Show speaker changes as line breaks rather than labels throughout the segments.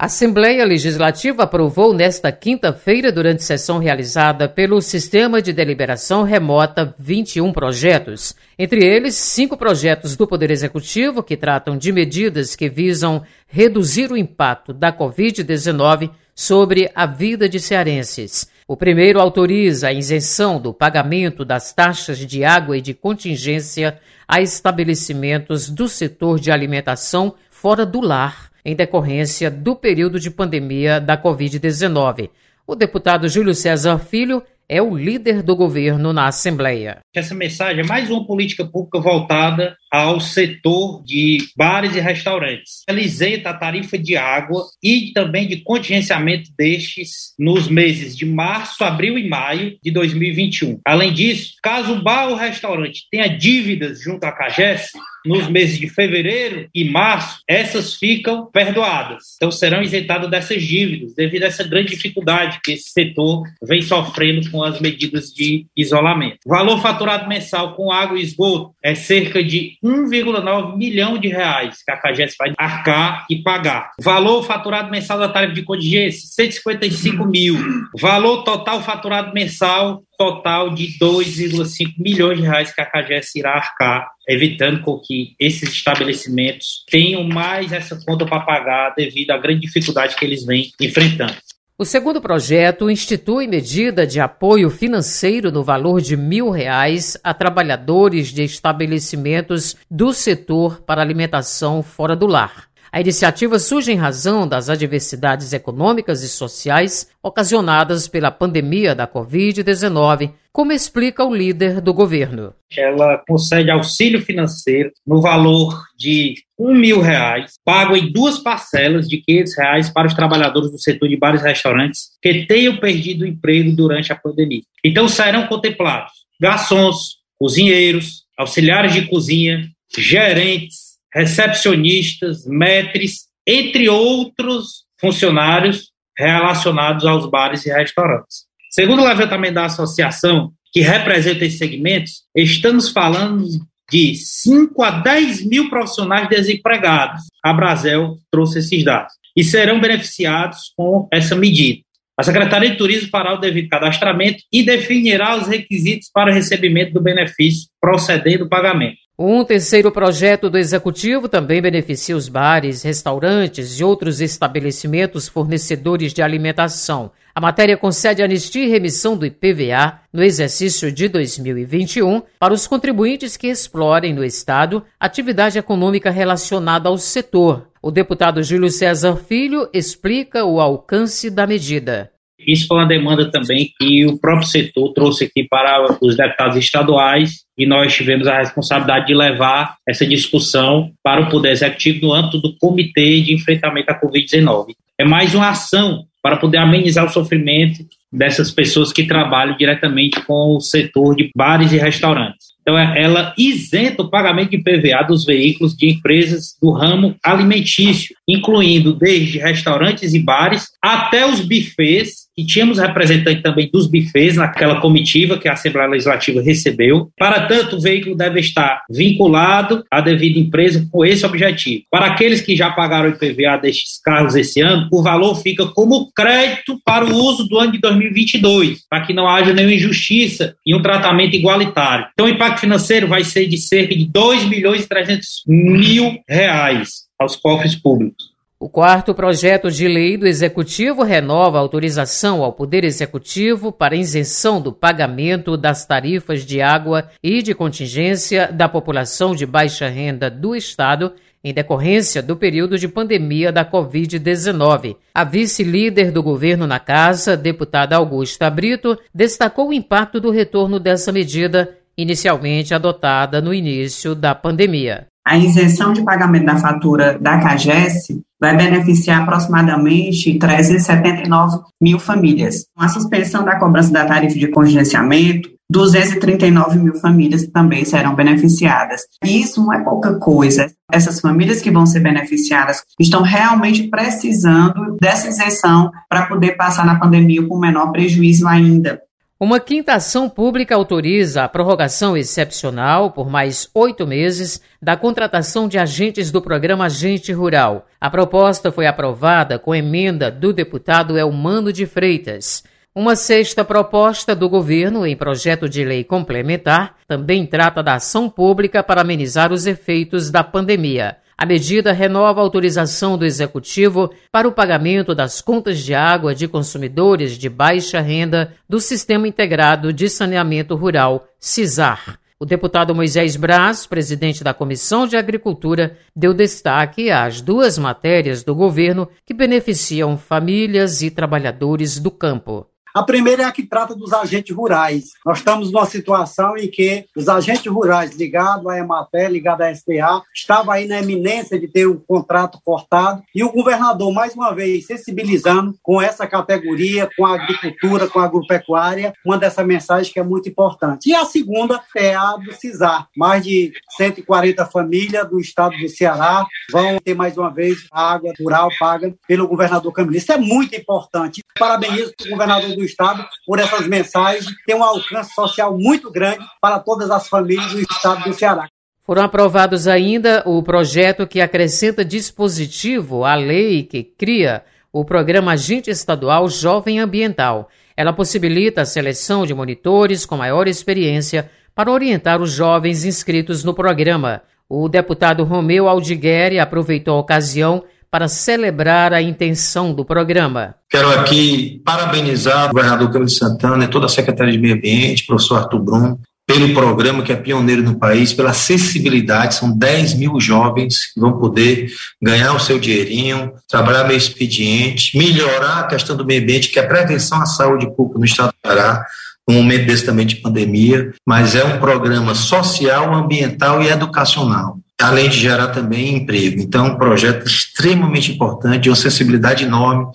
A Assembleia Legislativa aprovou nesta quinta-feira, durante sessão realizada pelo Sistema de Deliberação Remota, 21 projetos. Entre eles, 5 projetos do Poder Executivo que tratam de medidas que visam reduzir o impacto da Covid-19 sobre a vida de cearenses. O primeiro autoriza a isenção do pagamento das taxas de água e de contingência a estabelecimentos do setor de alimentação fora do lar, em decorrência do período de pandemia da Covid-19. O deputado Júlio César Filho é o líder do governo na Assembleia.
Essa mensagem é mais uma política pública voltada ao setor de bares e restaurantes. Ela isenta a tarifa de água e também de contingenciamento destes nos meses de março, abril e maio de 2021. Além disso, caso o bar ou restaurante tenha dívidas junto à CAGES, nos meses de fevereiro e março, essas ficam perdoadas. Então serão isentadas dessas dívidas, devido a essa grande dificuldade que esse setor vem sofrendo com as medidas de isolamento. O valor faturado mensal com água e esgoto é cerca de 1,9 milhão de reais que a CAGES vai arcar e pagar. O valor faturado mensal da tarifa de contingência, 155 mil. O valor total faturado mensal, total de 2,5 milhões de reais que a CAGES irá arcar, evitando com que esses estabelecimentos tenham mais essa conta para pagar devido à grande dificuldade que eles vêm enfrentando.
O segundo projeto institui medida de apoio financeiro no valor de R$1.000 a trabalhadores de estabelecimentos do setor para alimentação fora do lar. A iniciativa surge em razão das adversidades econômicas e sociais ocasionadas pela pandemia da Covid-19, como explica o líder do governo.
Ela concede auxílio financeiro no valor de R$1.000, pago em 2 parcelas de R$500 para os trabalhadores do setor de bares e restaurantes que tenham perdido o emprego durante a pandemia. Então serão contemplados garçons, cozinheiros, auxiliares de cozinha, gerentes, recepcionistas, maîtres, entre outros funcionários relacionados aos bares e restaurantes. Segundo o levantamento da associação, que representa esses segmentos, estamos falando de 5 a 10 mil profissionais desempregados. A Brasel trouxe esses dados e serão beneficiados com essa medida. A Secretaria de Turismo fará o devido cadastramento e definirá os requisitos para o recebimento do benefício, procedendo o pagamento.
Um terceiro projeto do Executivo também beneficia os bares, restaurantes e outros estabelecimentos fornecedores de alimentação. A matéria concede anistia e remissão do IPVA no exercício de 2021 para os contribuintes que explorem no Estado atividade econômica relacionada ao setor. O deputado Júlio César Filho explica o alcance da medida.
Isso foi uma demanda também que o próprio setor trouxe aqui para os deputados estaduais e nós tivemos a responsabilidade de levar essa discussão para o Poder Executivo no âmbito do Comitê de Enfrentamento à Covid-19. É mais uma ação para poder amenizar o sofrimento dessas pessoas que trabalham diretamente com o setor de bares e restaurantes. Então, ela isenta o pagamento de IPVA dos veículos de empresas do ramo alimentício, incluindo desde restaurantes e bares até os buffets, e tínhamos representante também dos buffets naquela comitiva que a Assembleia Legislativa recebeu. Para tanto, o veículo deve estar vinculado à devida empresa com esse objetivo. Para aqueles que já pagaram o IPVA destes carros esse ano, o valor fica como crédito para o uso do ano de 2022, para que não haja nenhuma injustiça e um tratamento igualitário. Então, o impacto financeiro vai ser de cerca de R$2.300.000 aos cofres públicos.
O quarto projeto de lei do Executivo renova a autorização ao Poder Executivo para isenção do pagamento das tarifas de água e de contingência da população de baixa renda do Estado em decorrência do período de pandemia da Covid-19. A vice-líder do governo na Casa, deputada Augusta Brito, destacou o impacto do retorno dessa medida, inicialmente adotada no início da pandemia.
A isenção de pagamento da fatura da CAGES vai beneficiar aproximadamente 379 mil famílias. Com a suspensão da cobrança da tarifa de contingenciamento, 239 mil famílias também serão beneficiadas. E isso não é pouca coisa. Essas famílias que vão ser beneficiadas estão realmente precisando dessa isenção para poder passar na pandemia com menor prejuízo ainda.
Uma quinta ação pública autoriza a prorrogação excepcional por mais 8 meses da contratação de agentes do programa Agente Rural. A proposta foi aprovada com emenda do deputado Elmano de Freitas. Uma sexta proposta do governo em projeto de lei complementar também trata da ação pública para amenizar os efeitos da pandemia. A medida renova a autorização do Executivo para o pagamento das contas de água de consumidores de baixa renda do Sistema Integrado de Saneamento Rural, SISAR. O deputado Moisés Braz, presidente da Comissão de Agricultura, deu destaque às 2 matérias do governo que beneficiam famílias e trabalhadores do campo.
A primeira é a que trata dos agentes rurais. Nós estamos numa situação em que os agentes rurais ligados à Emater, ligados à SDA, estavam aí na eminência de ter um contrato cortado e o governador, mais uma vez, sensibilizando com essa categoria, com a agricultura, com a agropecuária, manda essa mensagem que é muito importante. E a segunda é a do SISAR. Mais de 140 famílias do estado do Ceará vão ter, mais uma vez, a água rural paga pelo governador Camilo. Isso é muito importante. Parabenizo o governador do estado por essas mensagens, tem um alcance social muito grande para todas as famílias do estado do Ceará.
Foram aprovados ainda o projeto que acrescenta dispositivo à lei que cria o Programa Agente Estadual Jovem Ambiental. Ela possibilita a seleção de monitores com maior experiência para orientar os jovens inscritos no programa. O deputado Romeu Aldigueri aproveitou a ocasião para celebrar a intenção do programa.
Quero aqui parabenizar o governador Camilo Santana e toda a Secretaria de Meio Ambiente, professor Arthur Brum, pelo programa que é pioneiro no país, pela acessibilidade. São 10 mil jovens que vão poder ganhar o seu dinheirinho, trabalhar meio expediente, melhorar a questão do meio ambiente, que é a prevenção à saúde pública no estado do Pará, num momento desse também de pandemia, mas é um programa social, ambiental e educacional, além de gerar também emprego. Então, um projeto extremamente importante, de uma sensibilidade enorme,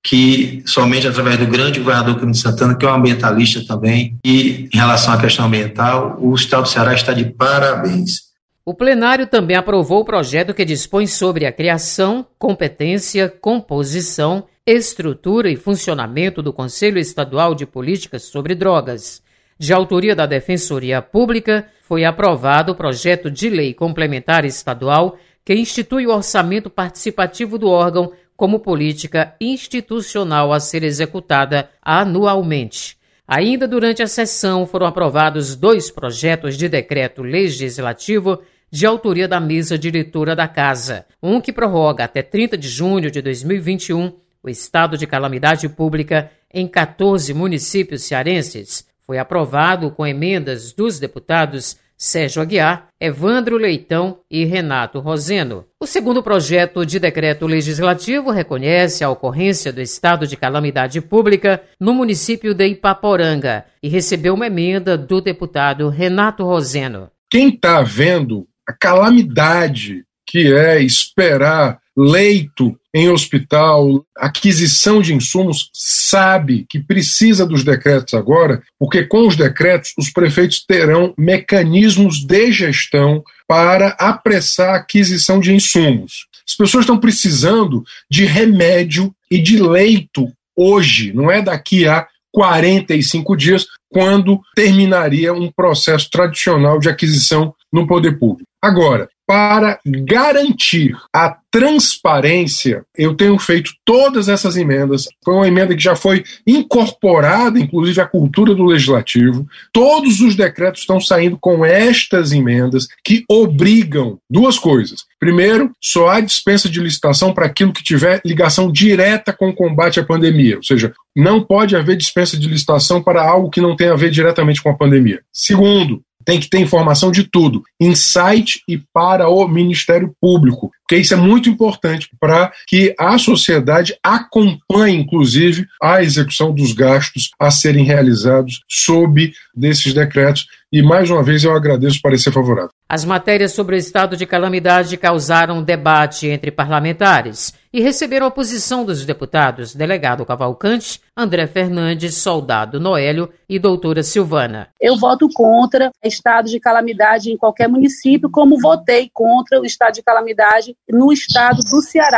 que somente através do grande governador Camilo Santana, que é um ambientalista também, e em relação à questão ambiental, o estado do Ceará está de parabéns.
O plenário também aprovou o projeto que dispõe sobre a criação, competência, composição, estrutura e funcionamento do Conselho Estadual de Políticas sobre Drogas. De autoria da Defensoria Pública, foi aprovado o projeto de lei complementar estadual que institui o orçamento participativo do órgão como política institucional a ser executada anualmente. Ainda durante a sessão foram aprovados 2 projetos de decreto legislativo de autoria da mesa diretora da Casa. Um que prorroga até 30 de junho de 2021 o estado de calamidade pública em 14 municípios cearenses. Foi aprovado com emendas dos deputados Sérgio Aguiar, Evandro Leitão e Renato Roseno. O segundo projeto de decreto legislativo reconhece a ocorrência do estado de calamidade pública no município de Ipaporanga e recebeu uma emenda do deputado Renato Roseno.
Quem está vendo a calamidade que é esperar leito em hospital, aquisição de insumos, sabe que precisa dos decretos agora, porque com os decretos os prefeitos terão mecanismos de gestão para apressar a aquisição de insumos. As pessoas estão precisando de remédio e de leito hoje, não é daqui a 45 dias, quando terminaria um processo tradicional de aquisição no poder público. Agora, para garantir a transparência, eu tenho feito todas essas emendas. Foi uma emenda que já foi incorporada, inclusive, à cultura do Legislativo. Todos os decretos estão saindo com estas emendas que obrigam 2 coisas. Primeiro, só há dispensa de licitação para aquilo que tiver ligação direta com o combate à pandemia. Ou seja, não pode haver dispensa de licitação para algo que não tem a ver diretamente com a pandemia. Segundo, tem que ter informação de tudo, em site e para o Ministério Público, porque isso é muito importante para que a sociedade acompanhe, inclusive, a execução dos gastos a serem realizados sob desses decretos. E, mais uma vez, eu agradeço o parecer favorável.
As matérias sobre o estado de calamidade causaram debate entre parlamentares e receberam a oposição dos deputados delegado Cavalcante, André Fernandes, Soldado Noélio e doutora Silvana.
Eu voto contra estado de calamidade em qualquer município, como votei contra o estado de calamidade no estado do Ceará.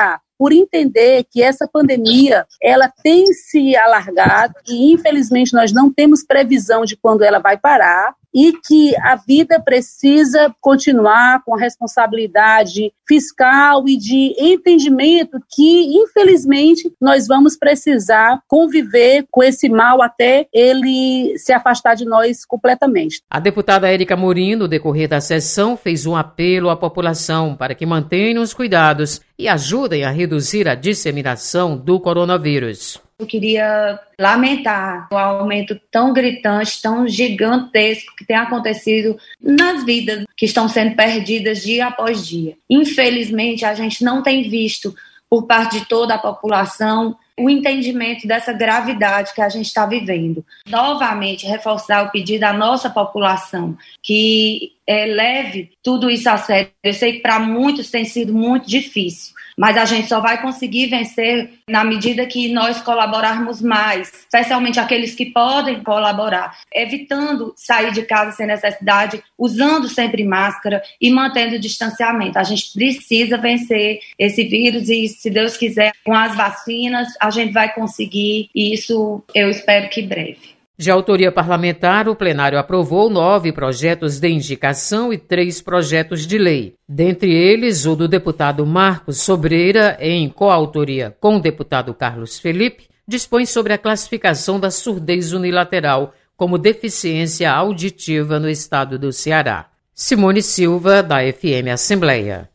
por entender que essa pandemia, ela tem se alargado e, infelizmente, nós não temos previsão de quando ela vai parar, e que a vida precisa continuar com a responsabilidade fiscal e de entendimento que, infelizmente, nós vamos precisar conviver com esse mal até ele se afastar de nós completamente.
A deputada Érica Amorim, no decorrer da sessão, fez um apelo à população para que mantenham os cuidados e ajudem a reduzir a disseminação do coronavírus.
Eu queria lamentar o aumento tão gritante, tão gigantesco que tem acontecido nas vidas que estão sendo perdidas dia após dia. Infelizmente, a gente não tem visto, por parte de toda a população, o entendimento dessa gravidade que a gente está vivendo. Novamente, reforçar o pedido à nossa população que leve tudo isso a sério. Eu sei que para muitos tem sido muito difícil, mas a gente só vai conseguir vencer na medida que nós colaborarmos mais, especialmente aqueles que podem colaborar, evitando sair de casa sem necessidade, usando sempre máscara e mantendo o distanciamento. A gente precisa vencer esse vírus e, se Deus quiser, com as vacinas, a gente vai conseguir, e isso eu espero que breve.
De autoria parlamentar, o plenário aprovou 9 projetos de indicação e 3 projetos de lei. Dentre eles, o do deputado Marcos Sobreira, em coautoria com o deputado Carlos Felipe, dispõe sobre a classificação da surdez unilateral como deficiência auditiva no estado do Ceará. Simone Silva, da FM Assembleia.